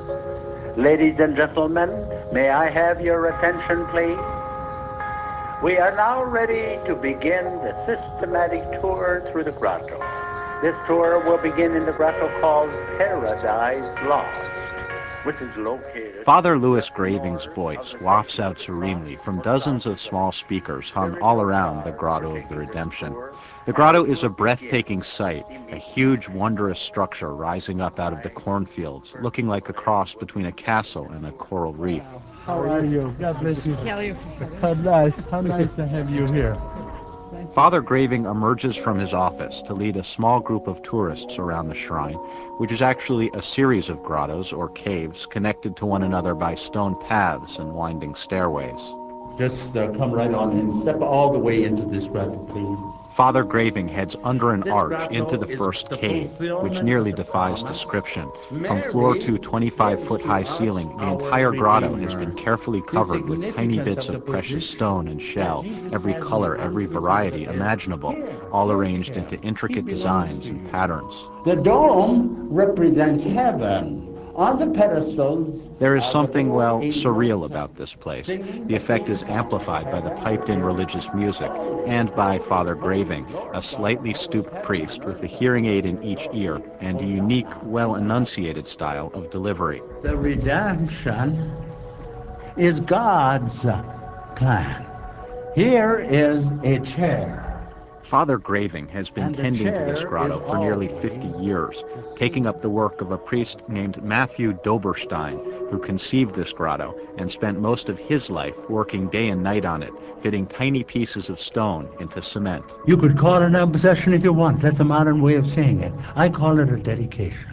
Ladies and gentlemen, may I have your attention, please? We are now ready to begin the systematic tour through the grotto. This tour will begin in the grotto called Paradise Lost, which is located... Father Louis Graving's voice wafts out serenely from dozens of small speakers hung all around the Grotto of the Redemption. The grotto is a breathtaking sight, a huge, wondrous structure rising up out of the cornfields, looking like a cross between a castle and a coral reef. How are you? God bless you. Kelly. How nice to have you here. Father Graving emerges from his office to lead a small group of tourists around the shrine, which is actually a series of grottos or caves connected to one another by stone paths and winding stairways. Just come right on in. Step all the way into this grotto, please. Father Graving heads under an arch into the first cave, which nearly defies description. From floor to 25-foot-high ceiling, the entire grotto has been carefully covered with tiny bits of precious stone and shell, every color, every variety imaginable, all arranged into intricate designs and patterns. The dome represents heaven. On the pedestals... There is something, well, surreal about this place. The effect is amplified by the piped-in religious music and by Father Graving, a slightly stooped priest with a hearing aid in each ear and a unique, well-enunciated style of delivery. The redemption is God's plan. Here is a chair. Father Graving has been tending to this grotto for nearly 50 years, taking up the work of a priest named Matthew Doberstein, who conceived this grotto and spent most of his life working day and night on it, fitting tiny pieces of stone into cement. You could call it an obsession if you want. That's a modern way of saying it. I call it a dedication.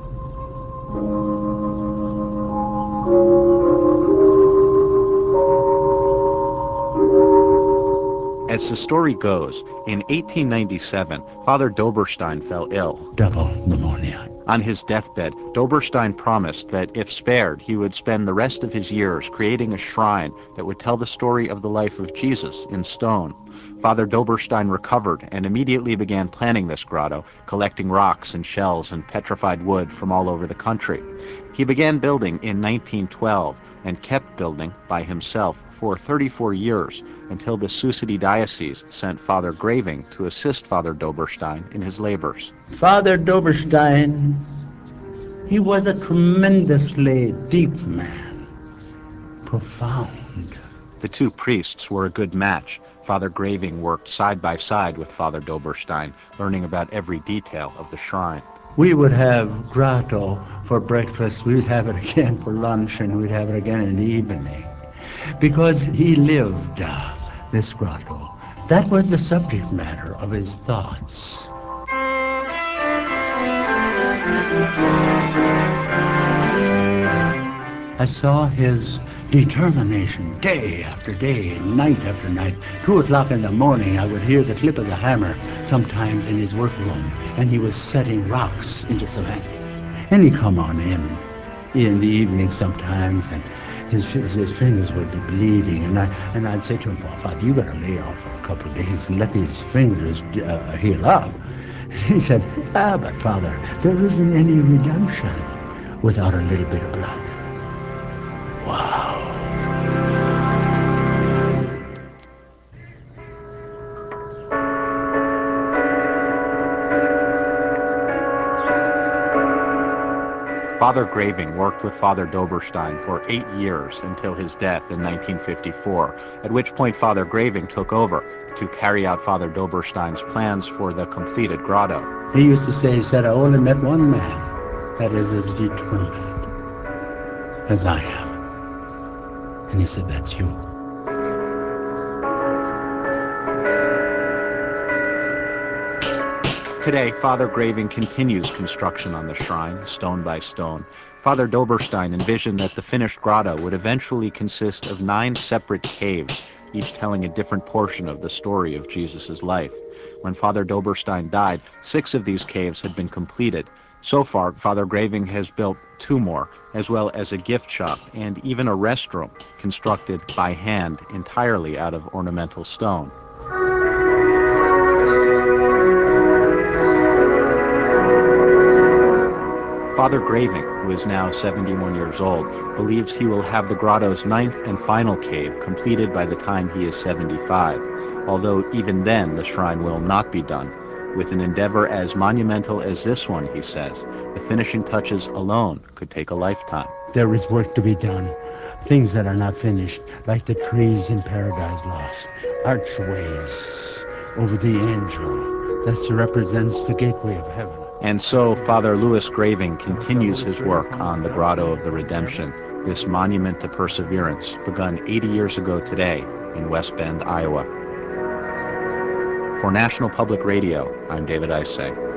As the story goes, in 1897, Father Doberstein fell ill. Double pneumonia. On his deathbed, Doberstein promised that if spared, he would spend the rest of his years creating a shrine that would tell the story of the life of Jesus in stone. Father Doberstein recovered and immediately began planning this grotto, collecting rocks and shells and petrified wood from all over the country. He began building in 1912 and kept building by himself for 34 years until the Sioux City Diocese sent Father Graving to assist Father Doberstein in his labors. Father Doberstein, he was a tremendously deep man, profound. The two priests were a good match. Father Graving worked side by side with Father Doberstein, learning about every detail of the shrine. We would have grotto for breakfast, we'd have it again for lunch, and we'd have it again in the evening. Because he lived this grotto. That was the subject matter of his thoughts. I saw his determination day after day, night after night. 2 o'clock in the morning, I would hear the clip of the hammer sometimes in his workroom, and he was setting rocks into cement. And he'd come on in the evening sometimes, and his fingers would be bleeding, and I'd say to him, Father, you got to lay off for a couple of days and let these fingers heal up. He said, but Father, there isn't any redemption without a little bit of blood. Wow. Father Graving worked with Father Doberstein for 8 years until his death in 1954, at which point Father Graving took over to carry out Father Doberstein's plans for the completed grotto. He used to say, he said, I only met one man that is as determined as I am. And he said, that's you. Today, Father Graving continues construction on the shrine, stone by stone. Father Doberstein envisioned that the finished grotto would eventually consist of 9 separate caves, each telling a different portion of the story of Jesus' life. When Father Doberstein died, 6 of these caves had been completed. So far, Father Graving has built 2 more, as well as a gift shop and even a restroom constructed by hand entirely out of ornamental stone. Father Graving, who is now 71 years old, believes he will have the grotto's 9th and final cave completed by the time he is 75, although even then the shrine will not be done. With an endeavor as monumental as this one, he says, the finishing touches alone could take a lifetime. There is work to be done, things that are not finished, like the trees in Paradise Lost, archways over the angel that represents the gateway of heaven. And so Father Louis Graving continues his work on the Grotto of the Redemption, this monument to perseverance begun 80 years ago today in West Bend, Iowa. For National Public Radio, I'm David Isay.